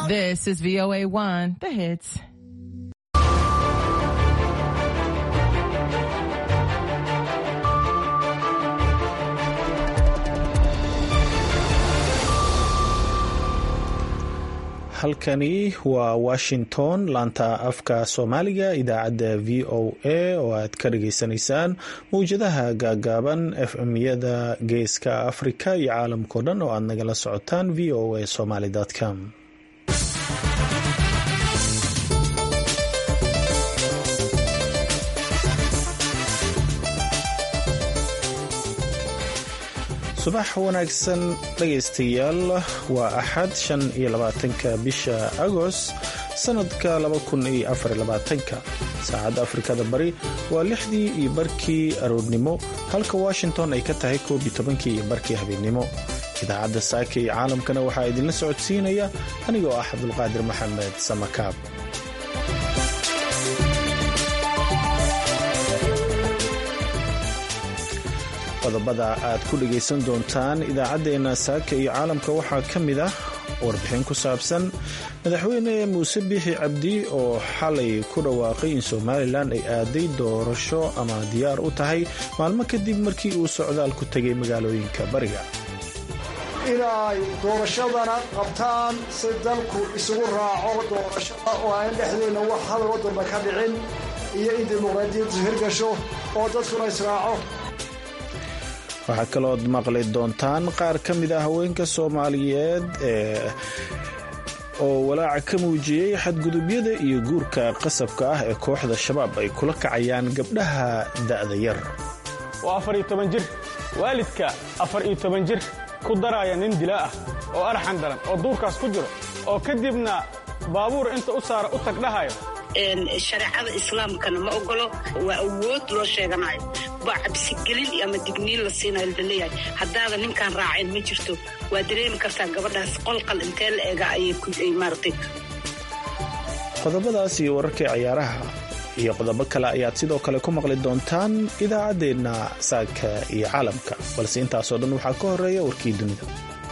This is VOA1, the hits. halkani waa Washington, laanta afka Soomaaliga, idaacadda VOA oo aad ka dhageysanaysaan mawjadaha gaagaaban FM-yada Geeska Afrika iyo caalamkao dhan oo aad nagala socotaan voasomali.com. subax wanaagsan dhagaystayaal, waa axad 25 bisha Agost sanadka 2024. saacadda Afrikada Bari waa 6:00 aroornimo, halka Washington ay ka tahay 11:00 habeenimo. idaacadda saaka iyo caalamkana waxaa idinla socodsiinaya anigoo ah Cabdulqaadir Maxamed Samakaab. qodobada aad ku dhagaysan doontaan idaacaddeenna saaka iyo caalamka waxaa ka mid ah warbixin ku saabsan madaxweyne muuse biixi cabdi oo xalay ku dhawaaqay in Somalilan ay aaday doorasho ama diyaar u tahay maalmo kadib markii uu socdaal ku tegay magaalooyinka bariga. inay doorashadana qabtaan si dalku isugu raaco doorashada oo aan dhexdeena wax hal waddanba ka dhicin iyo in dimuqraadiyaddu hirgasho oo dadkuna israaco. waxaa kalood maqli doontaan qaar ka mid ah haweenka Soomaaliyeed oo walaaca ka muujiyey xadgudubyada iyo guurka qasabka ah ee kooxda shabaab ay kula kacayaan gabdhaha da'da yar. waa 14 jir, waalidka 14 jir ku daraya nin dilaa ah oo arxan daran oo duurkaas ku jiro oo kadibna baabuur inta u saara u tagdhahayo. shareecada islaamkana ma ogolo, waa awood loo sheeganayo, waa cabsigelin ama digniin la siinayo laleeyahay haddaada ninkaan raaceen ma jirto. waa dareemi kartaa gabadhaas qolqal intee la eega ayay maaragtay. qodobadaas iyo wararkii ciyaaraha iyo qodobo kale ayaad sidoo kale ku maqli doontaan idaacaddeenna saaka iyo caalamka, balse intaasoo dhan waxaa ka horeeya warkii dunida.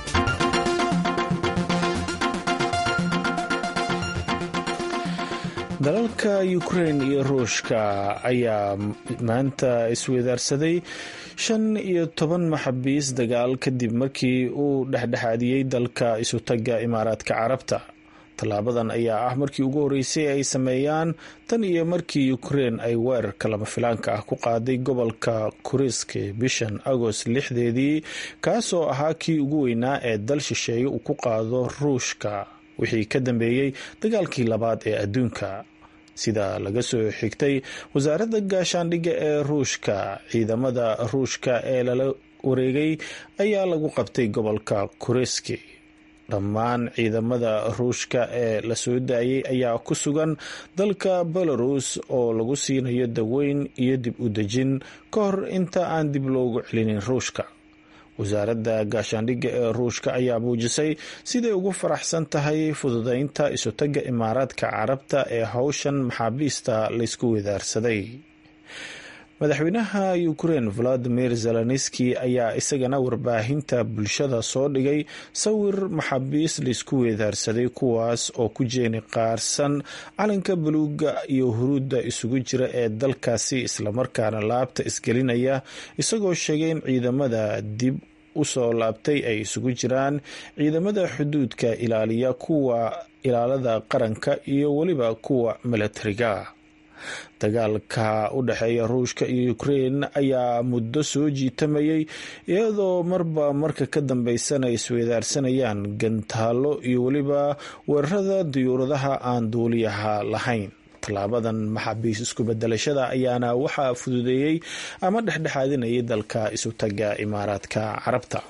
dalalka Ukraine iyo Ruushka ayaa maanta isweydaarsaday 15 maxaabiis dagaal kadib markii uu dhexdhexaadiyey dalka isutaga Imaaraadka Carabta. tallaabadan ayaa ah markii ugu horeysay ay sameeyaan tan iyo markii Ukraine ay weerarka lama filaanka ah ku qaaday gobolka Kursk bishan Agost 6-deedii, kaasoo ahaa kii ugu weynaa ee dal shisheeye uu ku qaado Ruushka wixii ka dambeeyey dagaalkii labaad ee adduunka. sida laga soo xigtay wasaaradda gaashaandhigga ee Ruushka, ciidamada Ruushka ee lala wareegay ayaa lagu qabtay gobolka Kursk. dhammaan ciidamada Ruushka ee la soo daayay ayaa ku sugan dalka Belarus oo lagu siinayo daweyn iyo dib u dejin ka hor inta aan dib loogu celinin Ruushka. wasaaradda gaashaandhigga ee Ruushka ayaa muujisay siday ugu faraxsan tahay fududeynta isutaga Imaaraadka Carabta ee hawshan maxaabiista laysku wadaarsaday. madaxweynaha Ukraine Volodymyr Zelensky ayaa isagana warbaahinta bulshada soo dhigay sawir maxaabiis laysku wadaarsaday kuwaas oo ku jeeni qaarsan calanka buluuga iyo huruudda isugu jira ee dalkaasi, islamarkaana laabta isgelinaya, isagoo sheegay in ciidamada dib u soo laabtay ay isugu jiraan ciidamada xuduudka ilaaliya, kuwa ilaalada qaranka iyo weliba kuwa milatariga. dagaalka u dhexeeya Ruushka iyo Ukraine ayaa muddo soo jiitamayay, iyadoo marba marka ka dambeysana isweydaarsanayaan gantaalo iyo weliba weerarada diyuuradaha aan duuliyaha lahayn. tallaabadan maxaabiis isku bedelashada ayaana waxaa fududeeyey ama dhexdhexaadinayay dalka isutaga Imaaraadka Carabta.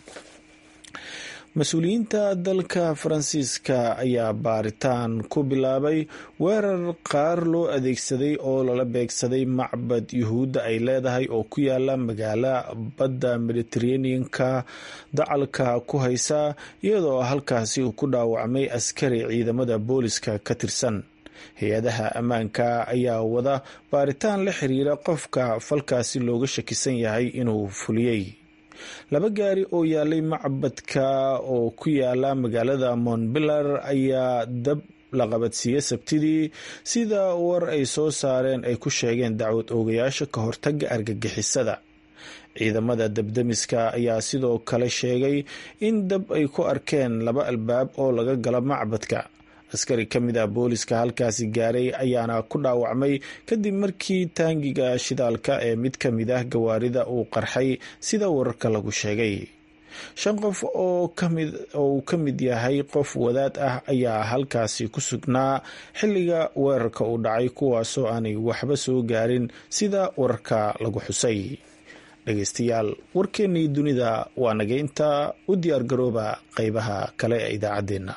mas-uuliyiinta dalka Faransiiska ayaa baaritaan ku bilaabay weerar qaar loo adeegsaday oo lala beegsaday macbad yuhuudda ay leedahay oo ku yaala magaala badda Mediterranean-ka dacalka ku haysa, iyadoo halkaasi uu ku dhaawacmay askari ciidamada booliska ka tirsan. hay-adaha ammaanka ayaa wada baaritaan la xiriira qofka falkaasi looga shakisan yahay inuu fuliyey. laba gaari oo yaalay macbadka oo ku yaala magaalada montbellar ayaa dab la qabadsiiyey sabtidii sida war ay soo saareen ay ku sheegeen dacwad oogayaasha ka hortaga argagixisada. ciidamada dabdamiska ayaa sidoo kale sheegay in dab ay ku arkeen laba albaab oo laga gala macbadka. askari ka mid ah booliska halkaasi gaaray ayaana ku dhaawacmay kadib markii taangiga shidaalka ee mid ka mid ah gawaarida uu qarxay sida wararka lagu sheegay. 5 qof oo uu ka mid yahay qof wadaad ah ayaa halkaasi ku sugnaa xilliga weerarka uu dhacay, kuwaasoo aanay waxba soo gaarin sida wararka lagu xusay. dhegeystayaal, warkeennii dunida waa naga intaa. u diyaar garooba qaybaha kale ee idaacaddeenna.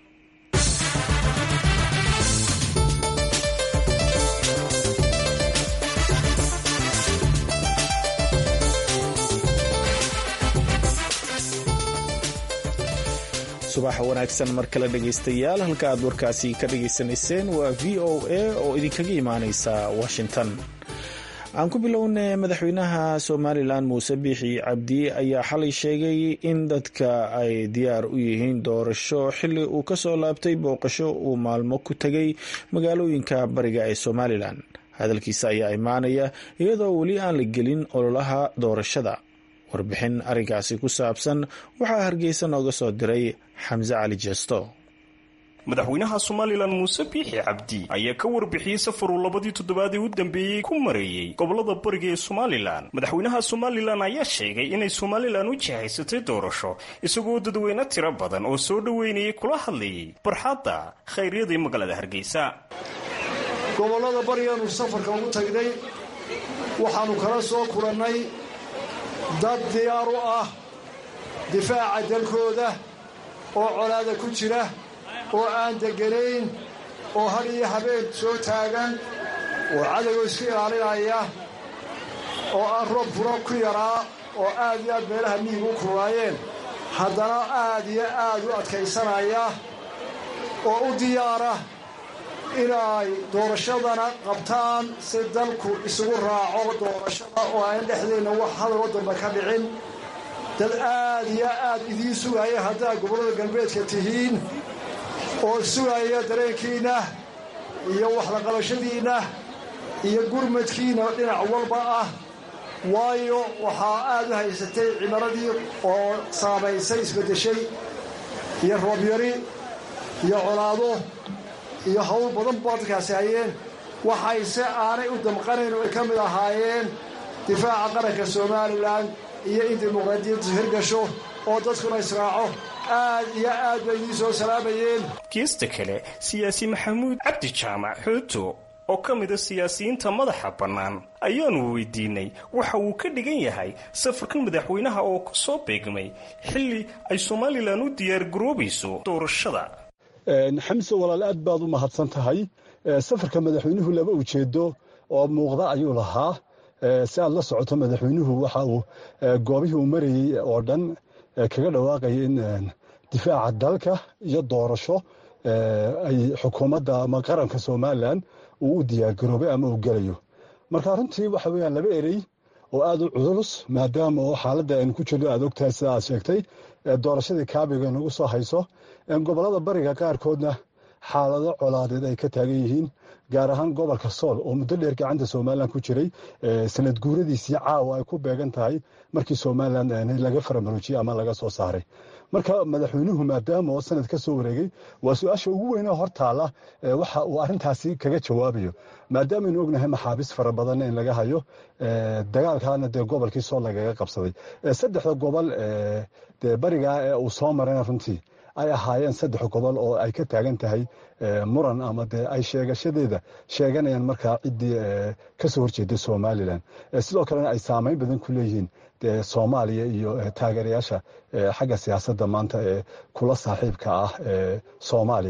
subax wanaagsan mar kale dhegeystayaal, halka aad warkaasi ka dhegeysanayseen waa v o a oo idinkaga imaaneysa Washington. aan ku bilownay madaxweynaha Somalilan Muuse Biixi Cabdi ayaa xalay sheegay in dadka ay diyaar u yihiin doorasho xilli uu ka soo laabtay booqasho uu maalmo ku tagay magaalooyinka bariga ee Somalilan. hadalkiisa ayaa imaanaya iyadoo weli aan la gelin ololaha doorashada. warbixin arrinkaasi ku saabsan waxaa Hargeysa nooga soo diray Xamse Cali Jeesto. madaxweynaha Somalilan Muuse Biixi Cabdi ayaa ka warbixiyay safaruu 2 toddobaad u dambeeyay ku mareeyay gobolada bariga ee Somalilan. madaxweynaha Somalilan ayaa sheegay inay Somalilan u jihaysatay doorasho, isagoo dadweyne tiro badan oo soo dhaweynayay kula hadlayay barxadda khayriyeed ee magaalada Hargeysa. gobolada bariga uu safarka ugu tagnay waxaanu kala soo kulannay dad diyaar u ah difaaca dalkooda oo colaada ku jira, oo aan deganayn, oo har iyo habeen soo taagan, oo cadowga iska ilaalinaya, oo aan roob furo ku yaraa, oo aad iyo aad meelaha miyigu u kululaayeen, haddana aad iyo aad u adkaysanaya, oo u diyaara inay doorashadana qabtaan si dalku isugu raaco doorashada oo aan dhexdeenna wax hadaloo dambe ka dhicin. dad aad iyo aad idiin sugaya haddaad gobollada galbeedka tihiin, oo sugaya dareenkiinna iyo waxlaqabashadiinna iyo gurmadkiinna dhinac walba ah, waayo waxaa aad u haysatay cimiladii oo saamaysay isbeddeshay, iyo roobyari iyo colaado iyo hawl badan baa dadkaasi hayeen. waxayse aanay u damqanayn oo ay ka mid ahaayeen difaaca qaranka Somalilan iyo in dimuqraadiyaddu hirgasho oo dadkuna israaco. aad iyo aad bay idiin soo salaamayeen. kiista kale siyaasi Maxamuud Cabdi Jaamac Xuuto oo ka mid ah siyaasiyiinta madaxa bannaan ayaanu weydiinay waxa uu ka dhigan yahay safarkan madaxweynaha oo ku soo beegmay xilli ay Somalilan u diyaar garoobayso doorashada. xamse walaal aad baad u mahadsan tahay. safarka madaxweynuhu laba ujeedo oo muuqda ayuu lahaa. si aad la socoto madaxweynuhu waxa uu goobihii uu marayay oo dhan kaga dhawaaqayay in difaaca dalka iyo doorasho ay xukuumadda ama qaranka Somalilan uu u diyaar garoobay ama uu galayo. marka runtii waxa weeyaan laba erey oo aad u culus, maadaama oo xaaladda aynu ku jirno aad ogtahay sida aad sheegtay doorashadii kaabiga nagu soo hayso. gobolada bariga qaarkoodna xaalado colaadeed ay ka taagan yihiin, gaar ahaan gobolka Sool oo muddo dheer gacanta Somalilan ku jiray. sanad guuradiisii caawa ay ku beegan tahay markii Somalilan laga faramaroojiyay ama laga soo saaray. marka madaxweynuhu maadaama oo sanad ka soo wareegay, waa su-aasha ugu weyn oo hortaala waxa uu arrintaasi kaga jawaabayo, maadaama aynu ognahay maxaabiis fara badan in laga hayo dagaalkaana dee gobolkii Sool lagaga qabsaday. 3 gobol dee barigaa ee uu soo marayna runtii ay ahaayeen 3 gobol oo ay ka taagan tahay muran ama dee ay sheegashadeeda sheeganayaan markaa ciddii ka soo horjeeday Somalilan. sidoo kalena ay saameyn badan ku leeyihiin dee Soomaaliya iyo taageerayaasha xagga siyaasadda maanta ee kula saaxiibka ah Soomaaliya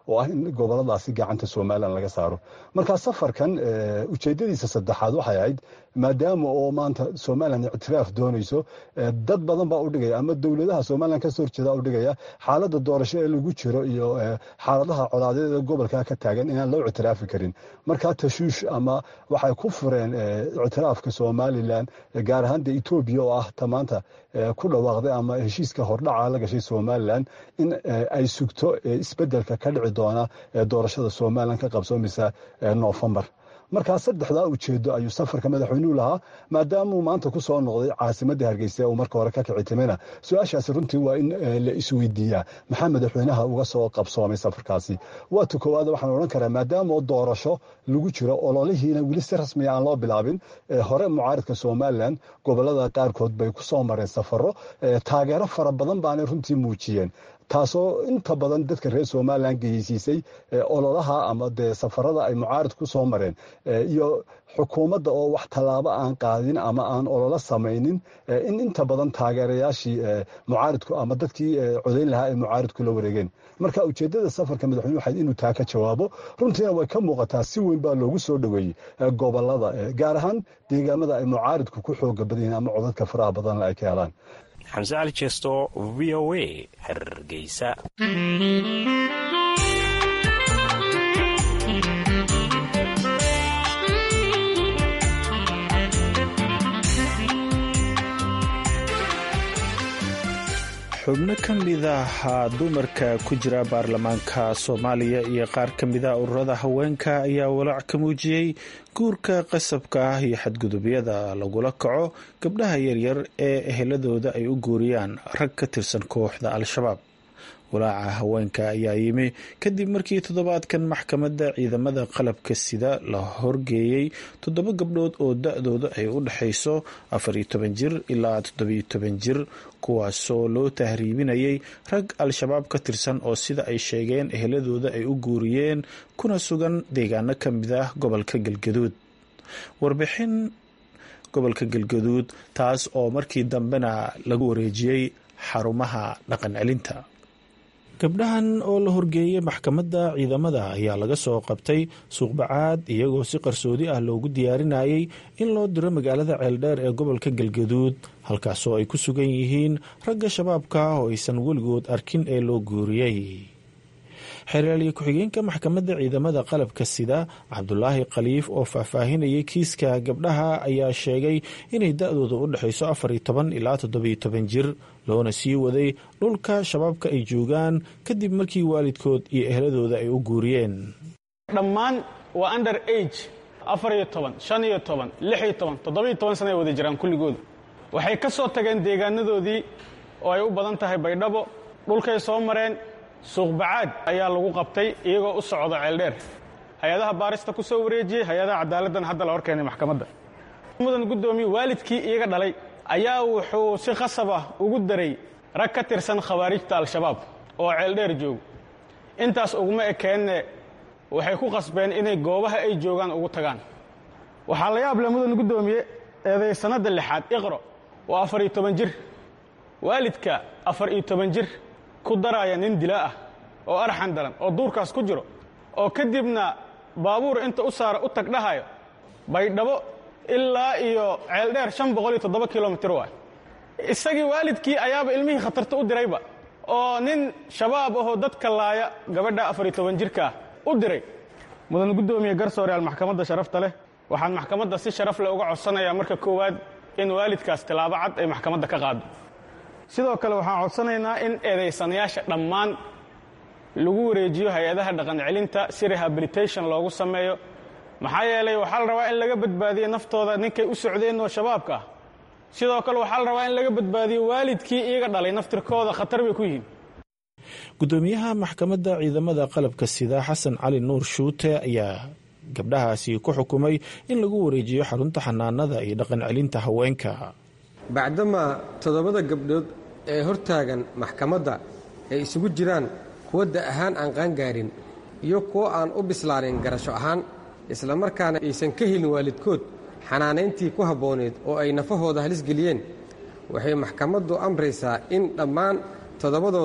oo ah in goboladaasi gacanta somalilan laga saaro markaa safarkan ujeedadiisa saddexaad waxay ahayd maadaama oo maanta somalilan ictiraaf doonayso dad badan baa u dhigaya ama dowladaha somalilan kasoo horjeeda u dhigaya xaaladda doorasho ee lagu jiro iyo xaaladaha colaadeed ee gobolka ka taagan inaan loo ictiraafi karin markaa tashuush ama waxay ku fureen ictiraafka somalilan gaar ahaan de etoobiya oo ah ta maanta ku dhawaaqday ama heshiiska hordhaca la gashay somalilan in ay sugto isbedelka ka dhici doona doorashada somalilan ka qabsoomeysa noofembar markaa saddexdaa ujeedo ayuu safarka madaxweynuhu lahaa maadaamuu maanta ku soo noqday caasimadda hargeysa uu marka hore ka kicitimena su-aashaasi runtii waa in la isweydiiyaa maxaa madaxweynaha uga soo qabsoomay safarkaasi waata koowaad waxaan odhan karaa maadaama oo doorasho lagu jiro ololihiina weli si rasmiya aan loo bilaabin hore mucaaridka somalilan gobolada qaarkood bay ku soo mareen safaro taageero fara badan baanay runtii muujiyeen taasoo inta badan dadka reer somalilan geyeysiisay ololaha ama dee safarada ay mucaarid ku soo mareen iyo xukuumadda oo wax tallaabo aan qaadin ama aan ololo samaynin in inta badan taageerayaashii mucaaridku ama dadkii codayn lahaa ay mucaaridku la wareegeen marka ujeeddada safarka madaxweyne waxayd inuu taa ka jawaabo runtiina way ka muuqataa si weyn baa loogu soo dhoweeyey gobolada gaar ahaan deegaamada ay mucaaridku ku xooga badan yihiin ama codadka faraha badanle ay ka helaan xamse cali jeesto v o a hargeysa xubno ka mid ah dumarka ku jira baarlamaanka soomaaliya iyo qaar ka mida ururada haweenka ayaa walaac ka muujiyey guurka qasabka ah iyo xadgudubyada lagula kaco gabdhaha yaryar ee eheladooda ay u guuriyaan rag ka tirsan kooxda al-shabaab walaaca haweenka ayaa yimi kadib markii toddobaadkan maxkamadda ciidamada qalabka sida la horgeeyey 7 gabdhood oo da-dooda ay u dhexayso 14 jir ilaa 17 jir kuwaasoo loo tahriibinayay rag al-shabaab ka tirsan oo sida ay sheegeen eheladooda ay u guuriyeen kuna sugan deegaano ka mid ah gobolka galgaduud warbixin gobolka galgaduud taas oo markii dambena lagu wareejiyey xarumaha dhaqan celinta gabdhahan oo la horgeeyey maxkamadda ciidamada ayaa laga soo qabtay suuqbacaad iyagoo si qarsoodi ah loogu diyaarinayay in loo diro magaalada ceeldheer ee gobolka galgaduud halkaasoo ay ku sugan yihiin ragga shabaabka oo aysan weligood arkin ee loo guuriyey xeeryaaliye ku-xigeenka maxkamadda ciidamada qalabka sida cabdulaahi khaliif oo faahfaahinayay kiiska gabdhaha ayaa sheegay inay da-dooda u dhexayso 14 ilaa 17 jir loona sii waday dhulka shabaabka ay joogaan kadib markii waalidkood iyo ehladooda ay u guuriyeen dhammaan waa under age 14 15 16 17 sano ay wada jiraan kulligooda waxay ka soo tageen deegaanadoodii oo ay u badan tahay baydhabo dhulkay soo mareen suuqbacaad ayaa lagu qabtay iyagoo u socda ceeldheer hay-adaha baarista ku soo wareejiyey hay-adaha cadaaladdan hadda la horkeenay maxkamadda mudan guddoomiye waalidkii iyaga dhalay ayaa wuxuu si khasab ah ugu daray rag ka tirsan khawaarijta al-shabaab oo ceeldheer jooga intaas uguma ekeenne waxay ku qasbeen inay goobaha ay joogaan ugu tagaan waxaa la yaab leh mudan guddoomiye eeday sanadda 6aad iqro waa 14 jir waalidka 14 jir ku daraya nin dilaa ah oo arxan daran oo duurkaas ku jiro oo kadibna baabuur inta u saara u tagdhahayo baydhabo ilaa iyo ceeldheer 507 kilomitir waay isagii waalidkii ayaaba ilmihii khatarta u dirayba oo nin shabaab ahoo dadka laaya gabadha 14 jirka u diray mudan guddoomiye garsooreyaal maxkamadda sharafta leh waxaan maxkamadda si sharaf leh uga codsanayaa marka koowaad in waalidkaas tilaabo cad ay maxkamadda ka qaado sidoo kale waxaan codsanaynaa in eedaysanayaasha dhammaan lagu wareejiyo hay-adaha dhaqan celinta si rehabilitation loogu sameeyo maxaa yeelay waxaa la rabaa in laga badbaadiyo naftooda ninkay u socdeen oo shabaabka ah sidoo kale waxaa la rabaa in laga badbaadiyo waalidkii iyaga dhalay naftirkooda khatar bay ku yihiin guddoomiyaha maxkamadda ciidamada qalabka sida xasan cali nuur shuute ayaa gabdhahaasi ku xukumay in lagu wareejiyo xarunta xanaanada iyo dhaqan celinta haweenka bacdama 7 gabdhood ee hortaagan maxkamadda ay isugu jiraan kuwa da ahaan aan qaangaarin iyo kuwo aan u bislaanin garasho ahaan isla markaana aysan ka helin waalidkood xanaanayntii ku habbooneed oo ay nafahooda halis geliyeen waxay maxkamaddu amraysaa in dhammaan 7dooda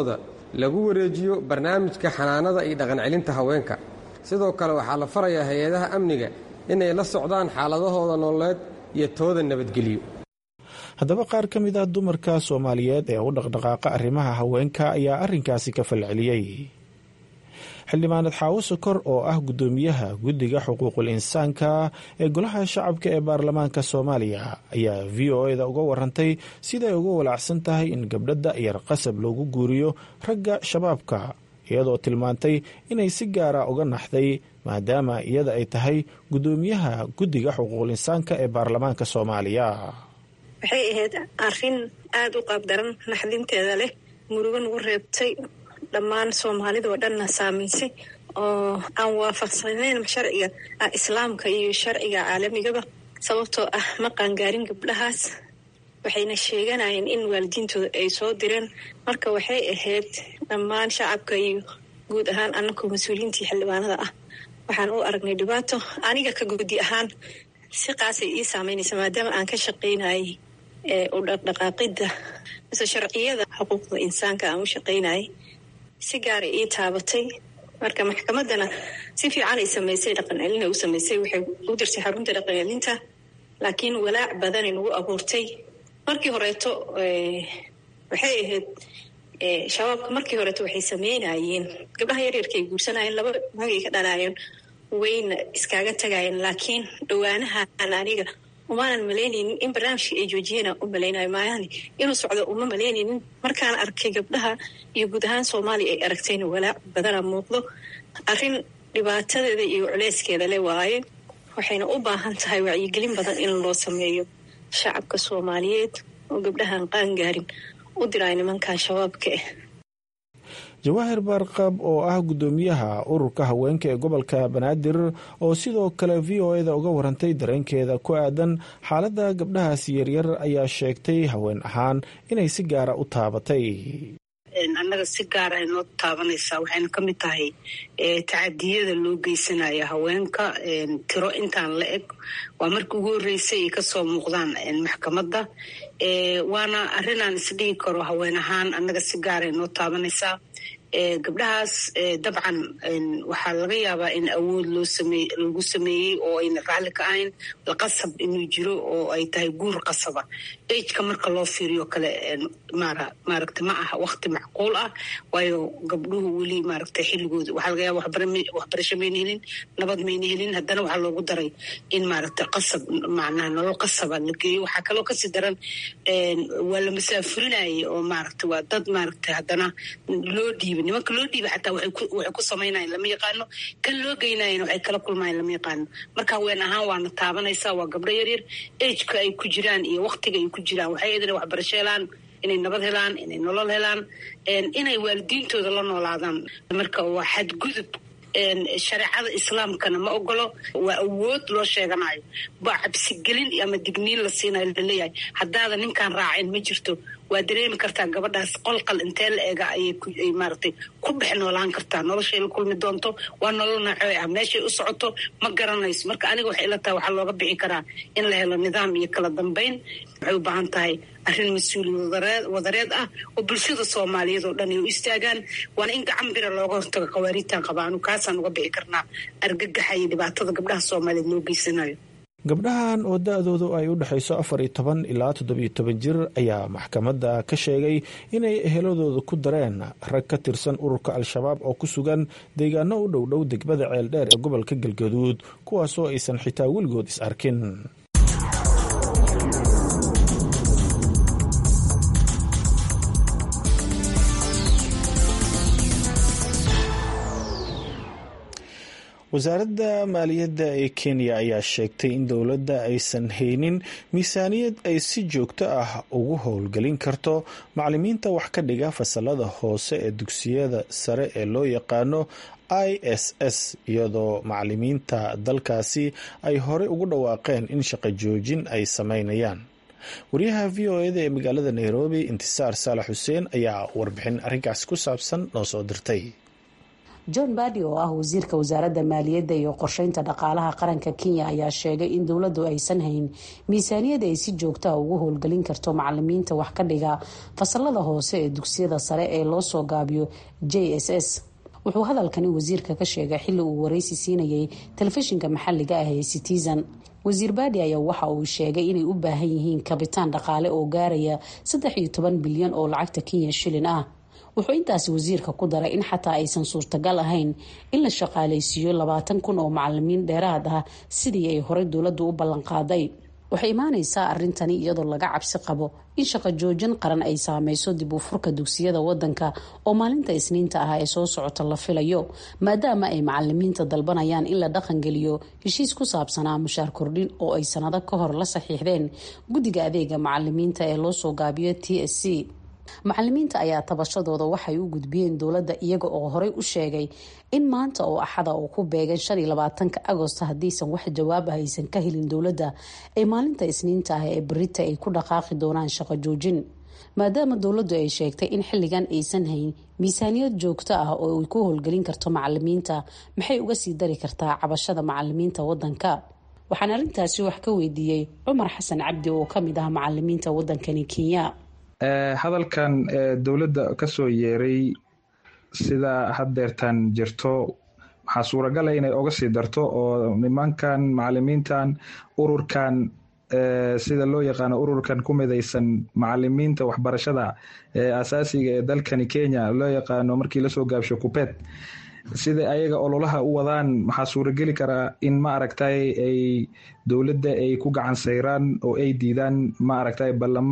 lagu wareejiyo barnaamijka xanaanada iyo dhaqancelinta haweenka. sidoo kale waxaa la farayaa hay-adaha amniga inay la socdaan xaaladahooda nololeed iyo tooda nabadgelyo. haddaba qaar ka mid ah dumarka soomaaliyeed ee u dhaqdhaqaaqa arrimaha haweenka ayaa arrinkaasi ka falceliyey. xildhibaanad xaawo sokor oo ah guddoomiyaha guddiga xuquuqul insaanka ee golaha shacabka ee baarlamaanka soomaaliya ayaa v o eda uga warantay siday uga walaacsan tahay in gabdhada yar qasab loogu guuriyo ragga shabaabka, iyadoo tilmaantay inay si gaara uga naxday maadaama iyada ay tahay guddoomiyaha guddiga xuquuqul insaanka ee baarlamaanka soomaaliya. waxay ahayd arrin aada u qaabdaran, naxdinteeda leh, murugo nagu reebtay, dhammaan soomaalida oo dhanna saamaysay, oo aan waafaqsanayn sharciga islaamka iyo sharciga caalamigaba. sababtoo ah ma qaangaarin gabdhahaas, waxayna sheeganayeen in waalidiintooda ay soo direen. marka waxay ahayd dhammaan shacabka iyo guud ahaan annakoo mas-uuliyiintii xildhibaanada ah waxaan u aragnay dhibaato. aniga ka guddi ahaan si qaasay ii saamaynaysa maadaama aan ka shaqaynayay u dhaqdhaqaaqidda mise sharciyada xuquuqda insaanka aan u shaqaynayay, si gaara ii taabatay. marka maxkamaddana si fiican ay samaysay, dhaqan celina u samaysay, waxay u dirtay xarunta dhaqan celinta, laakiin walaac badanay nagu abuurtay. markii horeeto waxay ahayd shabaabka markii horeeto waxay sameynayeen gabdhaha yaryarka ay guursanayeen, laba magay ka dhalaayeen, wayna iskaaga tagayeen. laakiin dhowaanahan aniga umaanan malaynaynin in barnaamijka ay joojiyeen u malaynayo maayani inuu socdo uma malaynaynin. markaan arkay gabdhaha iyo guud ahaan soomaaliya ay aragtayna walaac badana muuqdo. arrin dhibaatadeeda iyo culeyskeeda le waaye, waxayna u baahan tahay wacyigelin badan in loo sameeyo shacabka soomaaliyeed oo gabdhahan qaangaarin u diraayo nimankan shabaabka ah. jawaahir baarqab oo ah guddoomiyaha ururka haweenka ee gobolka banaadir oo sidoo kale v o eda uga warantay dareenkeeda ku aadan xaaladda gabdhahaasi yaryar ayaa sheegtay haween ahaan inay si gaara u taabatay. annaga si gaara ay noo taabanaysaa, waxayna ka mid tahay tacadiyada loo geysanaya haweenka. tiro intaan la eg waa markii ugu horreysay ay kasoo muuqdaan maxkamadda, waana arrinaan isdhigi karo haween ahaan annaga si gaara ay noo taabanaysaa. gabdhahaas dabcan waxaa laga yaabaa in awood lagu sameeyey oo ayna raalli ka ahayn, qasab inuu jiro oo ay tahay guur qasaba. ejka marka loo fiiriyo kale maaragta ma aha waqti macquul ah, waayo gabdhuhu weli maaragta xilligooda waxaa laga yaaba waxbarasho mayna helin, nabad mayna helin, haddana waxaa loogu daray in maaragta qasab macnaha nolol qasaba la geeyo. waxaa kaloo kasii daran waa la masaafurinayay oo maaragta waa dad maaragta haddana loo dhiibay. nimanka loo dhiiba xataa waxay ku samaynayan lama yaqaano, kan loo geynayan waxay kala kulmayan lama yaqaano. marka haween ahaan waana taabanaysaa. waa gabdho yaryar, ejka ay ku jiraan iyo waqtiga ay ku jiraan. waxay idin waxbarasho helaan, inay nabad helaan, inay nolol helaan, inay waalidiintooda la noolaadaan. marka waa xadgudub shareecada islaamkana ma ogolo, waa awood loo sheeganayo, baa cabsigelin ama digniin la siinayo laleeyahay haddaada ninkaan raaceen ma jirto. waa dareemi kartaa gabadhaas qolqal intee la eega ayay maaragtay ku dhex noolaan kartaa, noloshay la kulmi doonto waa nolol noocee ah, meeshay u socoto ma garanayso. marka aniga waxay ila tahay waxaa looga bixi karaa in la helo nidaam iyo kala dambeyn. waxay u baahan tahay arrin mas-uuliyad wadareed ah oo bulshada soomaaliyeed oo dhan ay u istaagaan. waana in gacan bira looga hortago khawaariijtan qabaanu, kaasaan uga bixi karnaa argagaxa iyo dhibaatada gabdhaha soomaaliyeed loo geysanayo. gabdhahan oo da-doodu ay u dhexayso 14 ilaa 17 jir ayaa maxkamadda ka sheegay inay eheladooda ku dareen rag ka tirsan ururka al-shabaab oo ku sugan deegaano u dhowdhow degmada ceeldheer ee gobolka galgaduud, kuwaasoo aysan xitaa weligood is arkin. wasaaradda maaliyadda ee kenya ayaa sheegtay in dowladda aysan haynin miisaaniyad ay si joogto ah ugu howlgelin karto macalimiinta wax ka dhiga fasalada hoose ee dugsiyada sare ee loo yaqaano ISS, iyadoo macalimiinta dalkaasi ay horey ugu dhawaaqeen in shaqo joojin ay sameynayaan. wariyaha v o eda ee magaalada nairobi intisaar saalax xuseen ayaa warbixin arrinkaasi ku saabsan noo soo dirtay. John Badi oo ah wasiirka wasaaradda maaliyadda iyo qorsheynta dhaqaalaha qaranka Kenya ayaa sheegay in dowladdu aysan hayn miisaaniyad ay si joogto ah ugu howlgelin karto macallimiinta wax ka dhiga fasalada hoose ee dugsiyada sare ee loo soo gaabiyo JSS. wuxuu hadalkani wasiirka ka sheegay xilli uu wareysi siinayay telefishinka maxalliga ah ee Citizen. wasiir Badi ayaa waxa uu sheegay inay u baahan yihiin kabitaan dhaqaale oo gaaraya 13 bilyan oo lacagta Kenya shilin ah. wuxuu intaasi wasiirka ku daray in xataa aysan suurtagal ahayn in la shaqaaleysiiyo 20,000 oo macallimiin dheeraad ah sidii ay horey dowladdu u ballan qaaday. waxay imaanaysaa arrintani iyadoo laga cabsi qabo in shaqo joojin qaran ay saameyso dib u furka dugsiyada wadanka oo maalinta Isniinta ah ee soo socota la filayo, maadaama ay macallimiinta dalbanayaan in la dhaqan geliyo heshiis ku saabsanaa mushaar kordhin oo ay sanado ka hor la saxiixdeen guddiga adeega macallimiinta ee loo soo gaabiyo TSC. macallimiinta ayaa tabashadooda waxay u gudbiyeen dowladda iyaga oo horey u sheegay in maanta oo axada uu ku beegan 25 Agoosto hadiisan wax jawaab ah aysan ka helin dowladda ay maalinta Isniinta ah ee berita ay ku dhaqaaqi doonaan shaqo joojin, maadaama dowladdu ay sheegtay in xilligan aysan hayn miisaaniyad joogto ah oo ay ku howlgelin karto macallimiinta. maxay uga sii dari kartaa cabashada macallimiinta wadanka? waxaan arrintaasi wax ka weydiiyey Cumar Xasan Cabdi oo ka mid ah macallimiinta wadankani Kenya. hadalkan dowladda ka soo yeeray sida haddeertan jirto waxaa suuragal ah inay oga sii darto oo nimankan macallimiintan ururkan sida loo yaqaano ururkan ku midaysan macallimiinta waxbarashada asaasiga ee dalkani Kenya loo yaqaano markii la soo gaabsho KUPPET, sida ayaga ololaha u wadaan maxaa suurageli karaa in ma aragtay ay dowladda ay ku gacan sayraan oo ay diidaan ma aragtay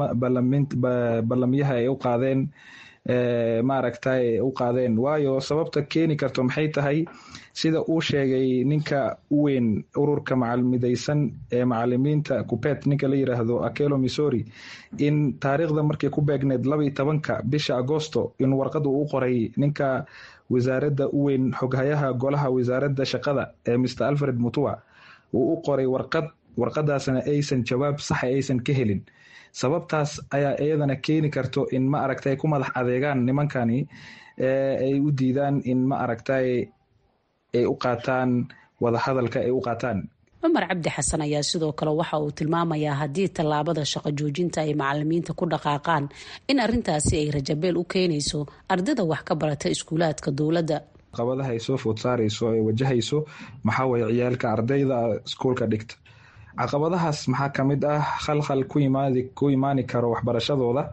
ballamyaha ay u qaadeen ma aragtay u qaadeen. waayo sababta keeni karto maxay tahay sida uu sheegay ninka u weyn ururka macallimidaysan ee macallimiinta KUPPET ninka la yiraahdo Akelo Misori in taariikhda markii ku beegneed 12 bisha Agoosto in warqad uu qoray ninka wasaaradda u weyn xoghayaha golaha wasaaradda shaqada ee Mr Alfred Mutua uu u qoray warqadaasna aysan jawaab sax aysan ka helin. sababtaas ayaa iyadana keeni karto in ma aragtay ku madax adeegaan nimankani ay u diidaan in ma aragtay ay u qaataan wada hadalka ay u qaataan. Cumar Cabdi Xasan ayaa sidoo kale waxa uu tilmaamayaa haddii tallaabada shaqo joojinta ay macallimiinta ku dhaqaaqaan in arrintaasi ay rajabeel u keenayso ardayda wax ka barata iskuulaadka dowladda. caqabadaha ay soo food saarayso ay wajahayso maxaa weeye ciyaalka ardayda iskuulka dhigta. caqabadahaas maxaa ka mid ah khalkhal ku imaani karo waxbarashadooda.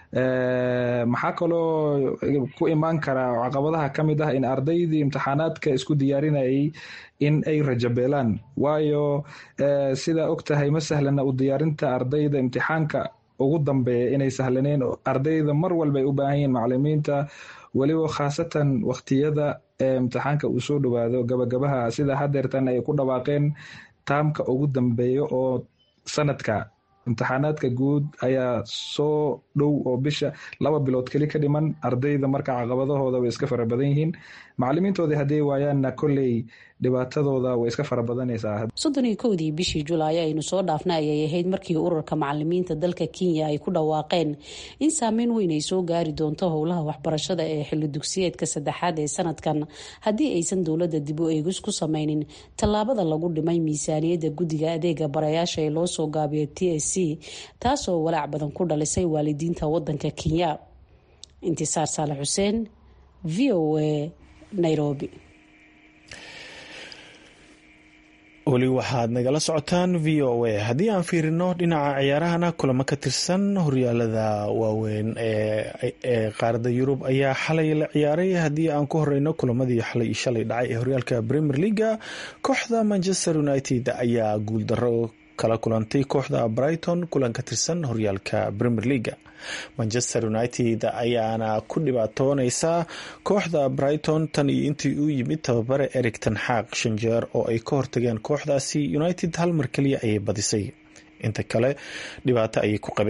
maxaa kaloo ku imaan karaa caqabadaha ka mid ah in ardaydii imtixaanaadka isku diyaarinayay in ay rajabeelaan, waayo sidaa og tahay ma sahlana u diyaarinta ardayda imtixaanka ugu dambeeya inay sahlaneen. ardayda mar walba ay u baahan yihiin macallimiinta, weliba khaasatan waqtiyada imtixaanka uu soo dhowaado gabagabaha sida haddeertan ay ku dhawaaqeen taamka ugu dambeeya oo sanadka. imtixaanaadka guud ayaa soo dhow oo bisha 2 bilood keli ka dhiman. ardayda marka caqabadahooda way iska fara badan yihiin, macallimiintoodii hadday waayaanna kolley dhibaatadooda way iska fara badanaysaa. 31 bishii Julaay aynu soo dhaafnay ayay ahayd markii ururka macallimiinta dalka Kenya ay ku dhawaaqeen in saameyn weyn ay soo gaari doonto howlaha waxbarashada ee xilli dugsiyeedka saddexaad ee sanadkan haddii aysan dowladda dib u eegis ku sameynin tallaabada lagu dhimay miisaaniyadda guddiga adeega barayaasha ee loo soo gaabiyo TSC, taasoo walaac badan ku dhalisay waalidiinta wadanka Kenya. Intisaar Saalax Xuseen, VOA, Nairobi. weli waxaad nagala socotaan VOA. haddii aan fiirino dhinaca ciyaarahana kulamo ka tirsan horyaalada waaweyn ee qaaradda Yurub ayaa xalay la ciyaaray. haddii aan ku horeyno kulamadii xalay iyo shalay dhacay ee horyaalka Premier League, kooxda Manchester United ayaa guuldaro kala kulantay kooxda Brighton kulan ka tirsan horyaalka Premier League. Manchester United ayaana ku dhibaatoonaysa kooxda Brighton tan iyo intii uu yimid tababare Erik ten Hag 5 jeer oo ay ka hortageen kooxdaasi. United hal mar kaliya ayay badisay, inta kale dhibaato ayay ku qabeen.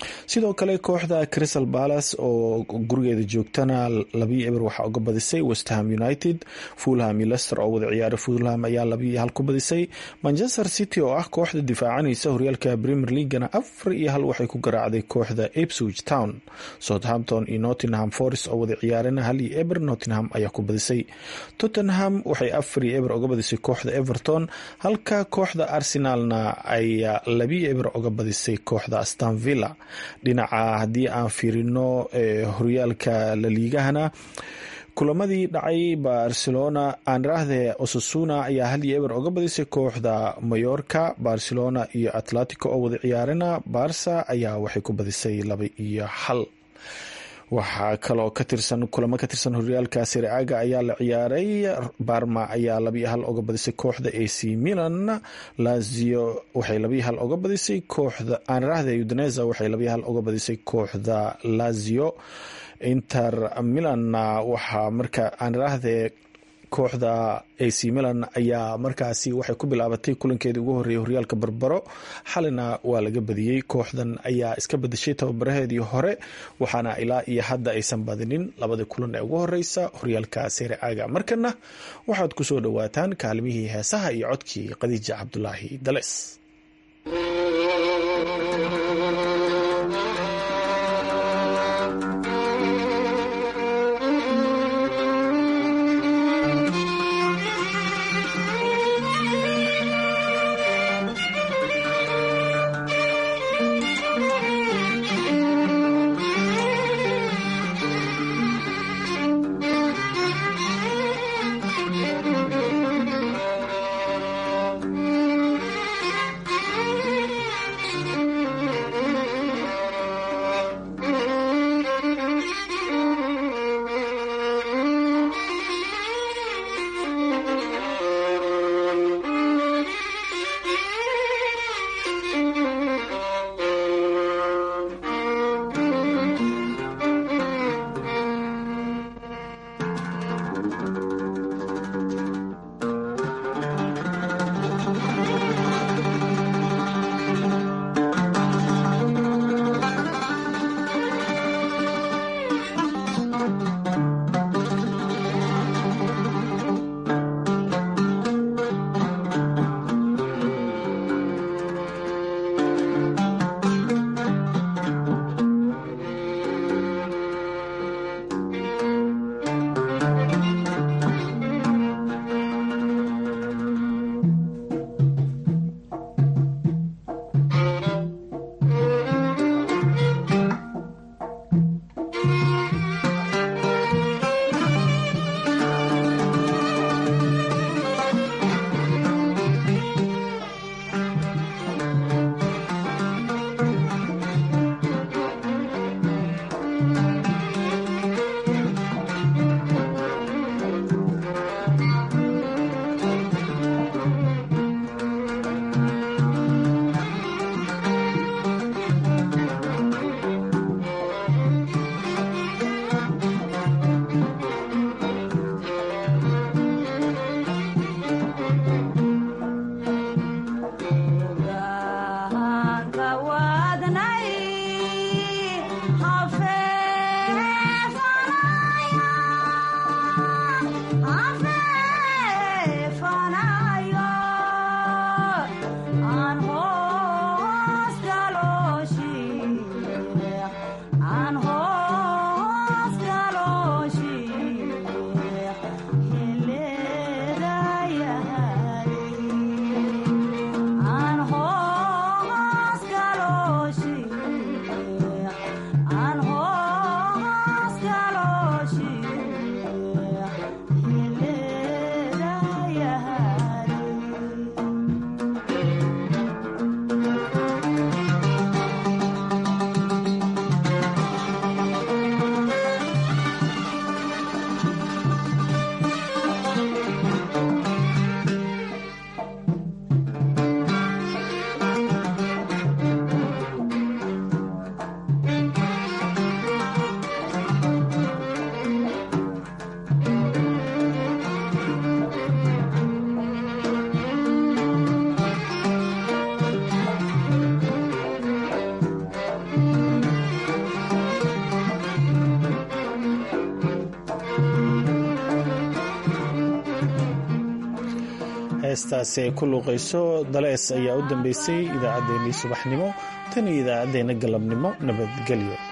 sidoo kale kooxda Crystal Palace oo gurigeeda joogtana 2-0 waxaa uga badisay West Ham United. Fulham iyo Leicester oo wada ciyaaray Fulham ayaa 2-1 ku badisay. Manchester City oo ah kooxda difaacanaysa horyaalka Premier League-na 4-1 waxay ku garaacday kooxda Ipswich Town. Southampton iyo Nottingham Forest oo wada ciyaarana 1-0 Nottingham ayaa ku badisay. Tottenham waxay 4-0 uga badisay kooxda Everton, halka kooxda Arsenalna ay 2-0 uga badisay kooxda Aston Villa. dhinaca haddii aan fiirino horyaalka La Ligahana kulamadii dhacay Barcelona aanraahde Osasuna ayaa 1-0 uga badisay kooxda Mallorca. Barcelona iyo Atletico oo wada ciyaarana Barca ayaa waxay ku badisay 2-1. waxaa kaloo kulamo ka tirsan horyaalka Serie A ayaa la ciyaaray. Parma ayaa 2-1 uga badisay kooxda AC Milan. Lazio waxay 2-1 uga badisay kooxda aanraahde Udinese waxay 2-1 uga badisay kooxda Lazio. Inter Milan waxaa marka aanraahde kooxda AC Milan ayaa markaasi waxay ku bilaabatay kulankeedii ugu horeeyay horyaalka barbaro. xalina waa laga badiyey. kooxdan ayaa iska badashay tababaraheedii hore, waxaana ilaa iyo hadda aysan badinin labada kulan ee ugu horeysa horyaalka Serie A. markana waxaad ku soo dhawaataan kaalimihii heesaha iyo codkii Khadiija Cabdulaahi Dales. heestaasi ay ku luuqayso dalees ayaa u dambeysay idaacaddeenii subaxnimo tan iyo idaacaddeenna galabnimo nabadgelyo.